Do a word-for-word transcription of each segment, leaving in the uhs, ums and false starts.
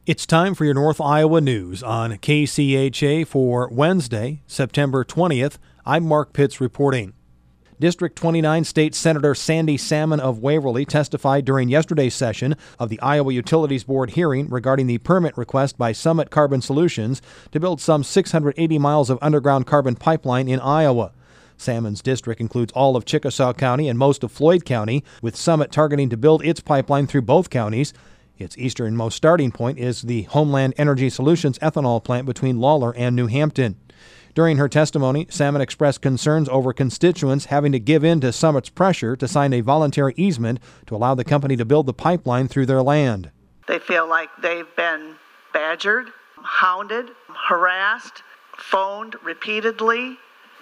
It's time for your North Iowa news on K C H A for Wednesday, September twentieth. I'm Mark Pitts reporting. District twenty-nine State Senator Sandy Salmon of Waverly testified during yesterday's session of the Iowa Utilities Board hearing regarding the permit request by Summit Carbon Solutions to build some six hundred eighty miles of underground carbon pipeline in Iowa. Salmon's district includes all of Chickasaw County and most of Floyd County, with Summit targeting to build its pipeline through both counties. Its easternmost starting point is the Homeland Energy Solutions ethanol plant between Lawler and New Hampton. During her testimony, Salmon expressed concerns over constituents having to give in to Summit's pressure to sign a voluntary easement to allow the company to build the pipeline through their land. They feel like they've been badgered, hounded, harassed, phoned repeatedly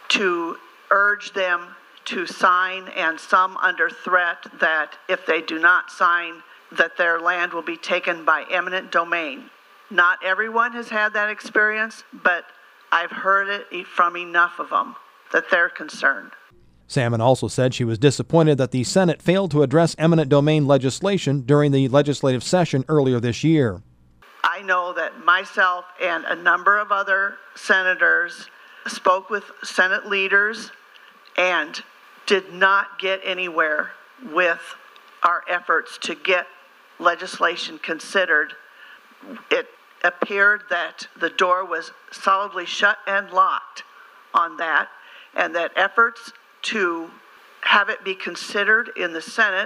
to urge them to sign, and some under threat that if they do not sign, that their land will be taken by eminent domain. Not everyone has had that experience, but I've heard it from enough of them that they're concerned. Salmon also said she was disappointed that the Senate failed to address eminent domain legislation during the legislative session earlier this year. I know that myself and a number of other senators spoke with Senate leaders and did not get anywhere with our efforts to get legislation considered. It appeared that the door was solidly shut and locked on that, and that efforts to have it be considered in the Senate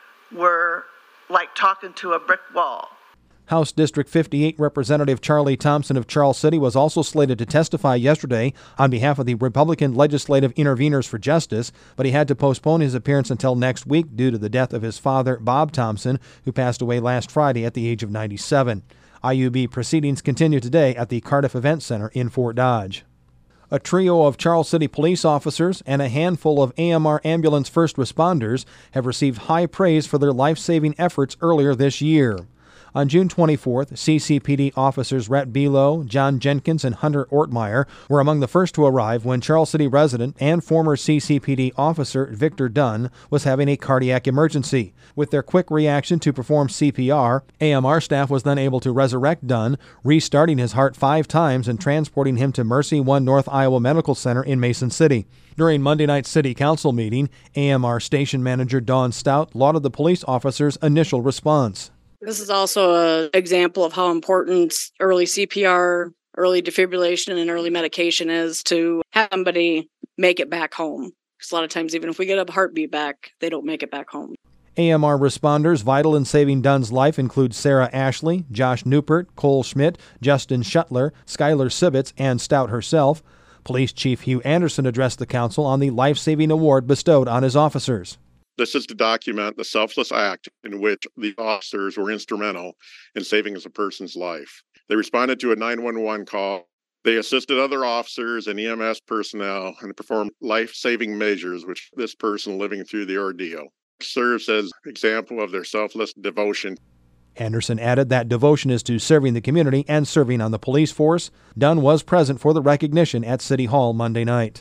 were like talking to a brick wall. House District fifty-eight Representative Charlie Thompson of Charles City was also slated to testify yesterday on behalf of the Republican Legislative Interveners for Justice, but he had to postpone his appearance until next week due to the death of his father, Bob Thompson, who passed away last Friday at the age of ninety-seven. I U B proceedings continue today at the Cardiff Event Center in Fort Dodge. A trio of Charles City police officers and a handful of A M R ambulance first responders have received high praise for their life-saving efforts earlier this year. On June twenty-fourth, C C P D officers Rhett Below, John Jenkins, and Hunter Ortmeyer were among the first to arrive when Charles City resident and former C C P D officer Victor Dunn was having a cardiac emergency. With their quick reaction to perform C P R, A M R staff was then able to resurrect Dunn, restarting his heart five times and transporting him to Mercy One North Iowa Medical Center in Mason City. During Monday night's City Council meeting, A M R Station Manager Dawn Stout lauded the police officers' initial response. This is also an example of how important early C P R, early defibrillation, and early medication is to have somebody make it back home. Because a lot of times, even if we get a heartbeat back, they don't make it back home. A M R responders vital in saving Dunn's life include Sarah Ashley, Josh Newpert, Cole Schmidt, Justin Shuttler, Skylar Sivitz, and Stout herself. Police Chief Hugh Anderson addressed the council on the life-saving award bestowed on his officers. This is to document the selfless act in which the officers were instrumental in saving a person's life. They responded to a nine one one call. They assisted other officers and E M S personnel and performed life-saving measures which this person living through the ordeal serves as an example of their selfless devotion. Anderson added that devotion is to serving the community and serving on the police force. Dunn was present for the recognition at City Hall Monday night.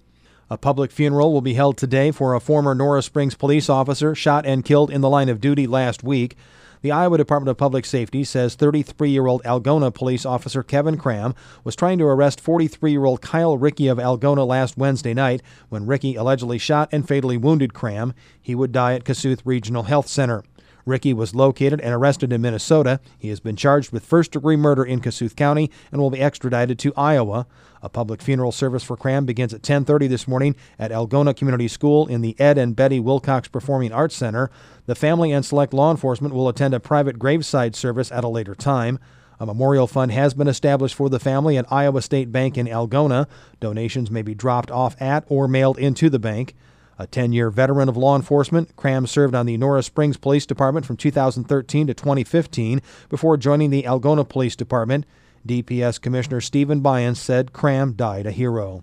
A public funeral will be held today for a former Norris Springs police officer shot and killed in the line of duty last week. The Iowa Department of Public Safety says thirty-three-year-old Algona police officer Kevin Cram was trying to arrest forty-three-year-old Kyle Rickey of Algona last Wednesday night when Rickey allegedly shot and fatally wounded Cram. He would die at Kossuth Regional Health Center. Rickey was located and arrested in Minnesota. He has been charged with first-degree murder in Kossuth County and will be extradited to Iowa. A public funeral service for Cram begins at ten thirty this morning at Algona Community School in the Ed and Betty Wilcox Performing Arts Center. The family and select law enforcement will attend a private graveside service at a later time. A memorial fund has been established for the family at Iowa State Bank in Algona. Donations may be dropped off at or mailed into the bank. A ten-year veteran of law enforcement, Cram served on the Norris Springs Police Department from two thousand thirteen to twenty fifteen before joining the Algona Police Department. D P S Commissioner Stephen Byans said Cram died a hero.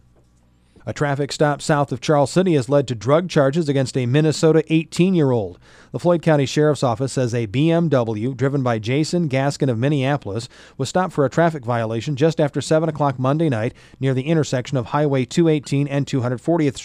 A traffic stop south of Charles City has led to drug charges against a Minnesota eighteen-year-old. The Floyd County Sheriff's Office says a B M W driven by Jason Gaskin of Minneapolis was stopped for a traffic violation just after seven o'clock Monday night near the intersection of Highway two eighteen and two hundred fortieth Street.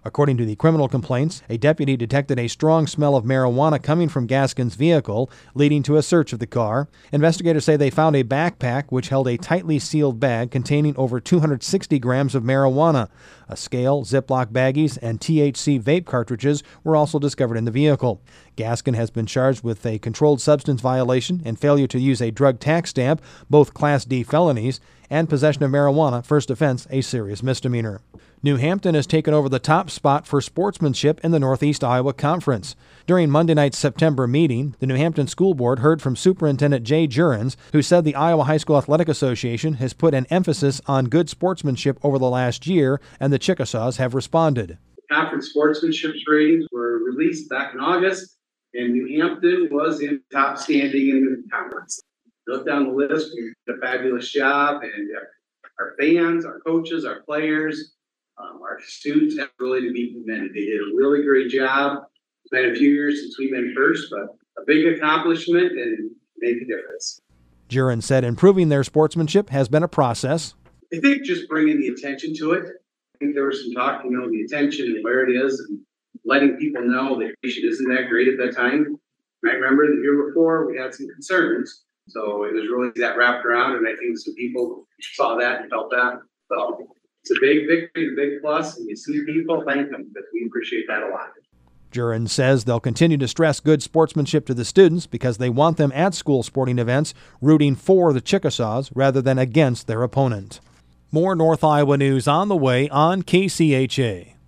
According to the criminal complaints, a deputy detected a strong smell of marijuana coming from Gaskin's vehicle, leading to a search of the car. Investigators say they found a backpack which held a tightly sealed bag containing over two hundred sixty grams of marijuana. A scale, Ziploc baggies, and T H C vape cartridges were also discovered in the vehicle. Gaskin has been charged with a controlled substance violation and failure to use a drug tax stamp, both Class D felonies, and possession of marijuana, first offense, a serious misdemeanor. New Hampton has taken over the top spot for sportsmanship in the Northeast Iowa Conference. During Monday night's September meeting, the New Hampton School Board heard from Superintendent Jay Jurens, who said the Iowa High School Athletic Association has put an emphasis on good sportsmanship over the last year, and the Chickasaws have responded. Conference sportsmanship ratings were released back in August, and New Hampton was in top standing in the conference. Look down the list, we did a fabulous job, and our fans, our coaches, our players, um, our students have really to be commended. They did a really great job. It's been a few years since we've been first, but a big accomplishment and made a difference. Jurens said improving their sportsmanship has been a process. I think just bringing the attention to it. I think there was some talk, you know, the attention and where it is, and letting people know that patient isn't that great at that time. I remember the year before we had some concerns, so it was really that wrapped around, and I think some people saw that and felt that. So it's a big victory, a big plus, and you see people thank them, but we appreciate that a lot. Jurens says they'll continue to stress good sportsmanship to the students because they want them at school sporting events rooting for the Chickasaws rather than against their opponent. More North Iowa news on the way on K C H A.